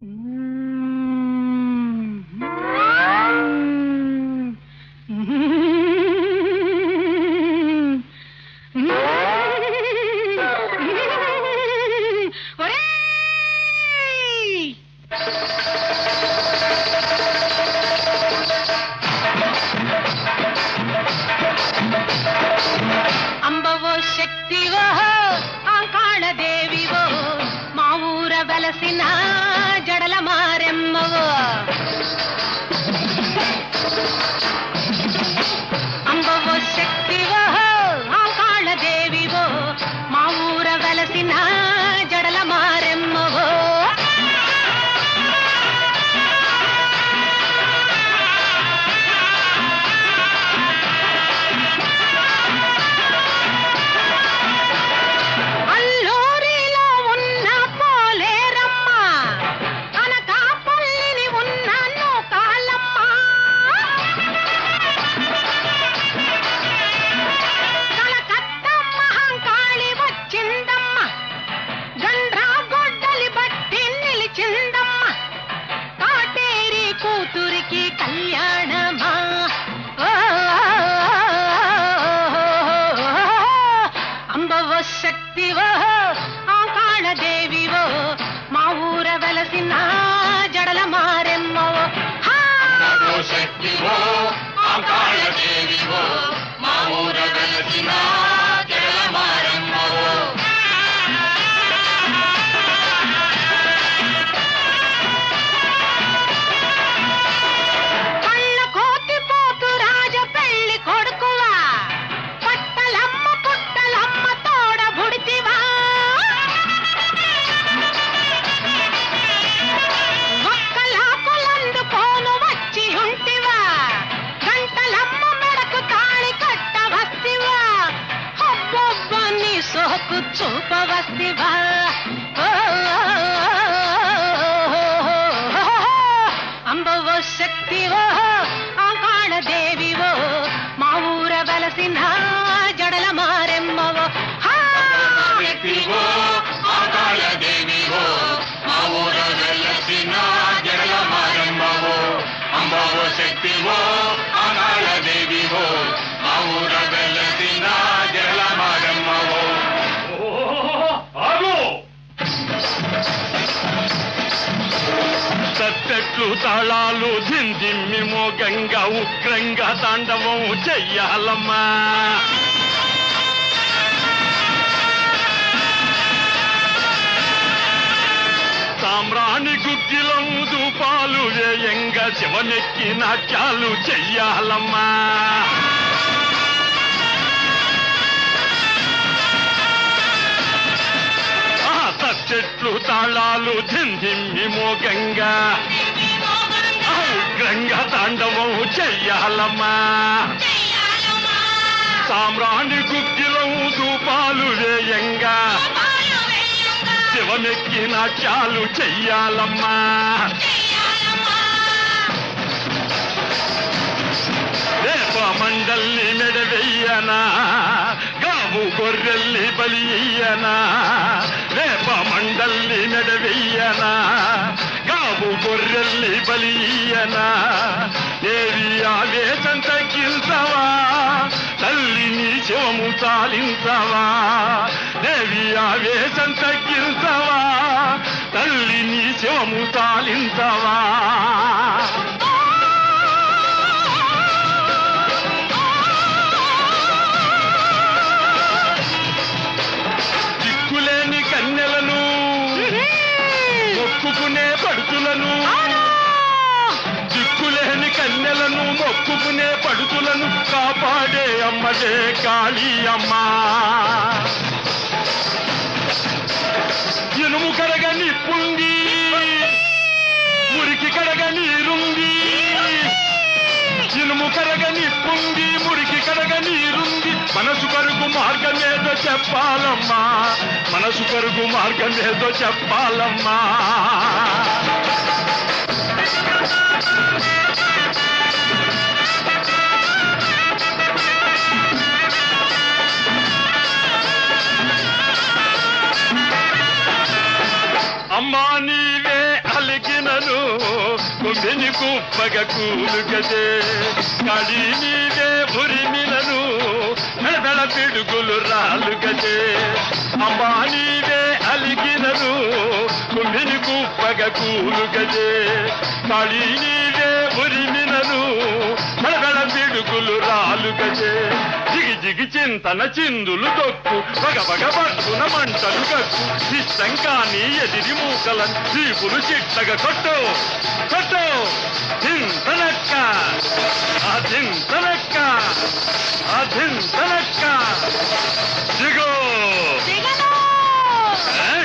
అంబవో శక్తివో ఆకాళదేవివో మా ఊర వెలసిన జడల మారెమ్మవో అంబవో శక్తివో ఆకాళదేవివో మా ఊర వెలసిన జడల మారెమ్మవో కూతురికి కళ్యాణమా అంబవో శక్తివో ఆకాళదేవివో మా ఊర వెలసిన జడల మారెమ్మవో శక్తివో ఆకాళదేవివో మా ఊర వెలసిన జడల మారెమ్మవో సోకు చూపవస్తివా అంబవో శక్తివో ఆకాళదేవివో మా ఊర వెలసిన జడల మారెమ్మవో శక్తివో ఆకాళదేవివో మా ఊర వెలసిన జడల మారెమ్మవో అంబవో శక్తివో ఆకాళదేవివో మా ఊర వెలసిన జడల మారెమ్మవో తత్తెట్లు తాళాలు జింజిమ్మి మోగంగా ఉగ్రంగా తాండవం చెయ్యాలమ్మా సామ్రాణి గుగ్గిలం దూపాలు వేయంగా శివనెక్కి నాట్యాలు చెయ్యాలమ్మా చెట్లు తాళాలు జింజిమ్మి మోగంగా ఉగ్రంగా తాండవం చెయ్యాలమ్మా సామ్రాణి గుగ్గిలం దూపాలు వేయంగా శివనెక్కి నాట్యాలు చెయ్యాలమ్మా రేప మండల్ని మెడవెయ్యనా గావు గొర్రెల్ని బలియ్యనా రేప మండల్ని మెడవెయ్యనా గావు గొర్రెల్ని బలియ్యనా ఏవి ఆవేశం తగ్గించవా తల్లిని శివము చాలించవా దేవి ఆవేశం తగ్గించవా తల్లిని శివము చాలించవా కన్నెలను మొక్కుకునే పడుతులను దిక్కులేని కన్నెలను మొక్కుకునే పడుతులను కాపాడే అమ్మదే కాళీ అమ్మ ఇనుము కడగ నిప్పుంది మురికి కడగ నీరుంది ఇనుము కడగ నిప్పుంది మురికి కడగ నీరుంది మనసు కరుగు మార్గమేదో చెప్పాలమ్మా మనసు కరుగు మార్గమేదో చెప్పాలమ్మా అమ్మా నీవే అలే అలికినను కుంభిని కుప్పగ కూలుగదే కాళీ నీవే ఉరిమినను మెడబెడ పిడుగులు రాలుగదే అంబా నీవే అలికినను కుంభిని కుప్పగ కూలుగదే కాళీ నీవే ఉరిమినను మెడబెడ పిడుగులు రాలుగదే జిగి జిగి చింతన చిందులు దొక్కు బగ బగ పట్టున మంటలు కక్కు ఇష్టం కాని ఎదిరి మూకలను చీపులు చిట్టగా కొట్టు కొట్టు చింతనక్క ఆ చింతనక్క ఆ చింతనక్క దిగో దిగను